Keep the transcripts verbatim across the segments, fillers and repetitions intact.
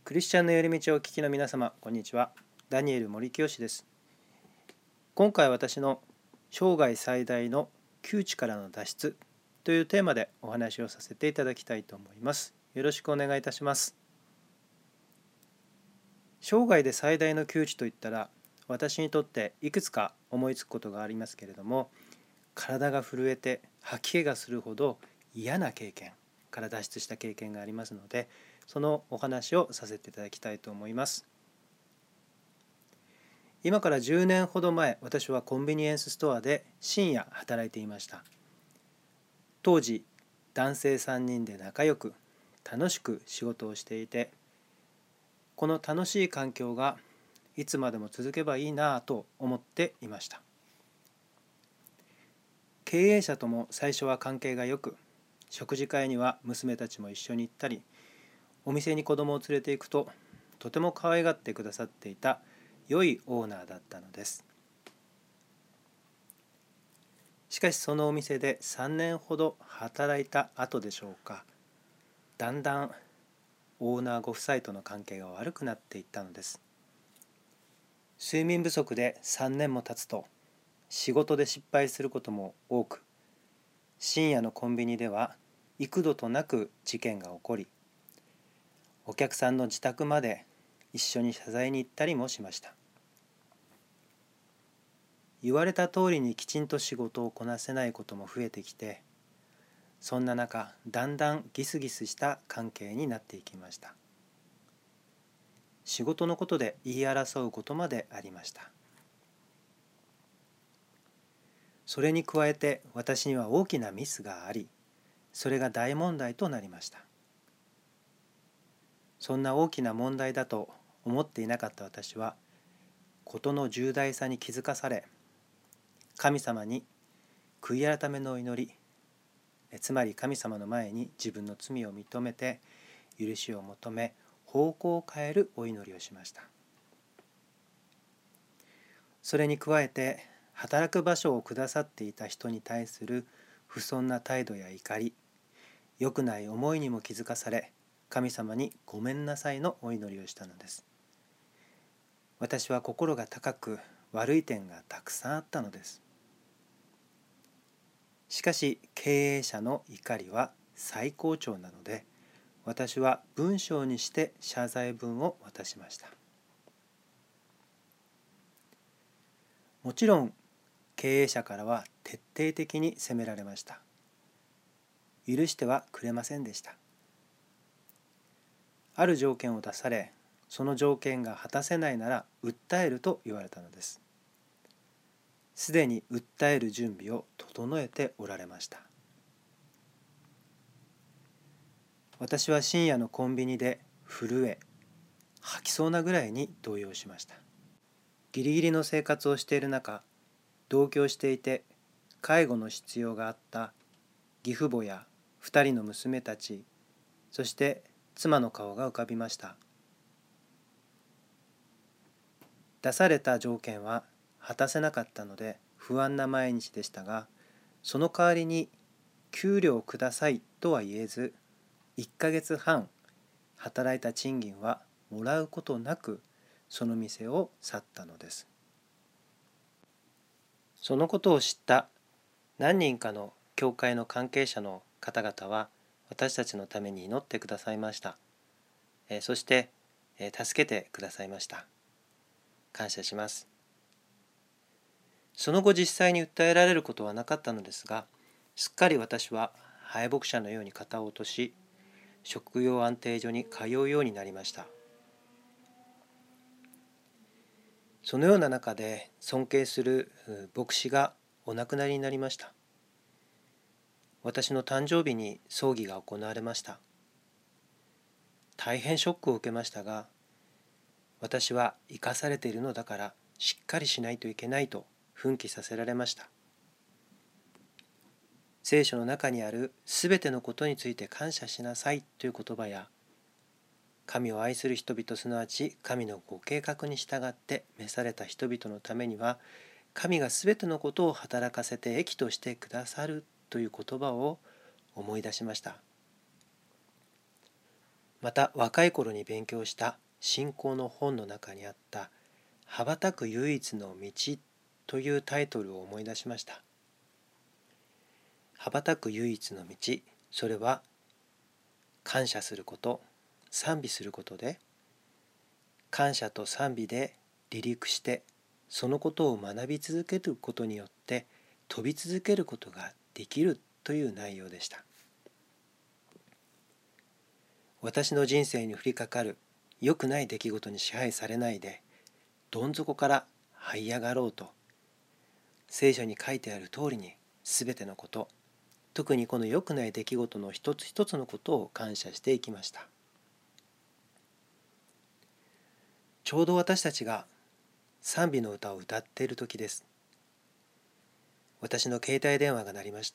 クリスチャンの寄り道をお聞きの皆様、こんにちは。ダニエル森清です。今回私の生涯最大の窮地からの脱出というテーマでお話をさせていただきたいと思います。よろしくお願いいたします。生涯で最大の窮地といったら、私にとっていくつか思いつくことがありますけれども、体が震えて吐き気がするほど嫌な経験から脱出した経験がありますので、そのお話をさせていただきたいと思います。今からじゅうねんほど前、私はコンビニエンスストアで深夜働いていました。当時、男性さんにんで仲良く楽しく仕事をしていて、この楽しい環境がいつまでも続けばいいなぁと思っていました。経営者とも最初は関係が良く、食事会には娘たちも一緒に行ったり、お店に子供を連れて行くととても可愛がってくださっていた良いオーナーだったのです。しかしそのお店でさんねんほど働いた後でしょうか、だんだんオーナーご夫妻との関係が悪くなっていったのです。睡眠不足でさんねんも経つと仕事で失敗することも多く、深夜のコンビニでは幾度となく事件が起こり、お客さんの自宅まで一緒に謝罪に行ったりもしました。言われた通りにきちんと仕事をこなせないことも増えてきて、そんな中だんだんギスギスした関係になっていきました。仕事のことで言い争うことまでありました。それに加えて私には大きなミスがあり、それが大問題となりました。そんな大きな問題だと思っていなかった私は、事の重大さに気づかされ、神様に悔い改めのお祈り、つまり神様の前に自分の罪を認めて許しを求め、方向を変えるお祈りをしました。それに加えて、働く場所をくださっていた人に対する不遜な態度や怒り、良くない思いにも気づかされ、神様にごめんなさいのお祈りをしたのです。私は心が高く、悪い点がたくさんあったのです。しかし経営者の怒りは最高潮なので、私は文章にして謝罪文を渡しました。もちろん経営者からは徹底的に責められました。許してはくれませんでした。ある条件を出され、その条件が果たせないなら訴えると言われたのです。すでに訴える準備を整えておられました。私は深夜のコンビニで震え、吐きそうなぐらいに動揺しました。ギリギリの生活をしている中、同居していて介護の必要があった義父母や二人の娘たち、そして妻の顔が浮かびました。出された条件は果たせなかったので不安な毎日でしたが、その代わりに給料くださいとは言えず、いっかげつはん働いた賃金はもらうことなくその店を去ったのです。そのことを知った何人かの教会の関係者の方々は私たちのために祈ってくださいました。えー、そして、えー、助けてくださいました。感謝します。その後実際に訴えられることはなかったのですが、すっかり私は敗北者のように肩を落とし、食用安定所に通うようになりました。そのような中で尊敬する牧師がお亡くなりになりました。私の誕生日に葬儀が行われました。大変ショックを受けましたが、私は生かされているのだからしっかりしないといけないと奮起させられました。聖書の中にあるすべてのことについて感謝しなさいという言葉や、神を愛する人々、すなわち神のご計画に従って召された人々のためには、神がすべてのことを働かせて益としてくださるという言葉を思い出しました。 また若い頃に勉強した信仰の本の中にあった羽ばたく唯一の道というタイトルを思い出しました。羽ばたく唯一の道、それは感謝すること、賛美することで、感謝と賛美で離陸して、そのことを学び続けることによって飛び続けることができるという内容でした。私の人生に降りかかる良くない出来事に支配されないで、どん底から這い上がろうと、聖書に書いてある通りに全てのこと、特にこの良くない出来事の一つ一つのことを感謝していきました。ちょうど私たちが賛美の歌を歌っている時です。私の携帯電話が鳴りました。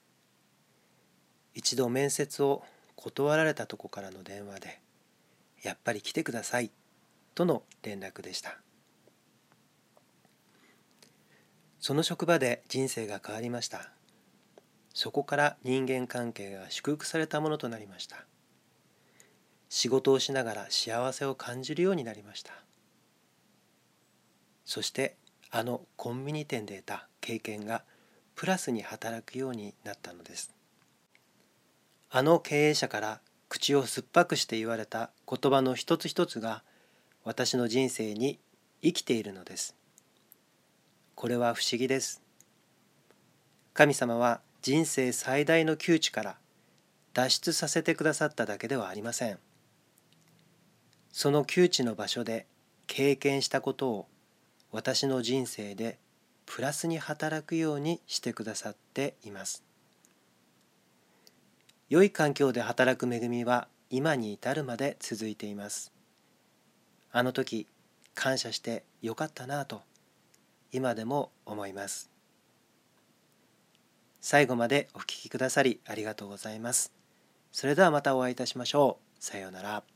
一度面接を断られたとこからの電話で、やっぱり来てくださいとの連絡でした。その職場で人生が変わりました。そこから人間関係が祝福されたものとなりました。仕事をしながら幸せを感じるようになりました。そしてあのコンビニ店で得た経験がプラスに働くようになったのです。あの経営者から口を酸っぱくして言われた言葉の一つ一つが私の人生に生きているのです。これは不思議です。神様は人生最大の窮地から脱出させてくださっただけではありません。その窮地の場所で経験したことを私の人生でプラスに働くようにしてくださっています。良い環境で働く恵みは今に至るまで続いています。あの時感謝してよかったなぁと今でも思います。最後までお聞きくださりありがとうございます。それではまたお会いいたしましょう。さようなら。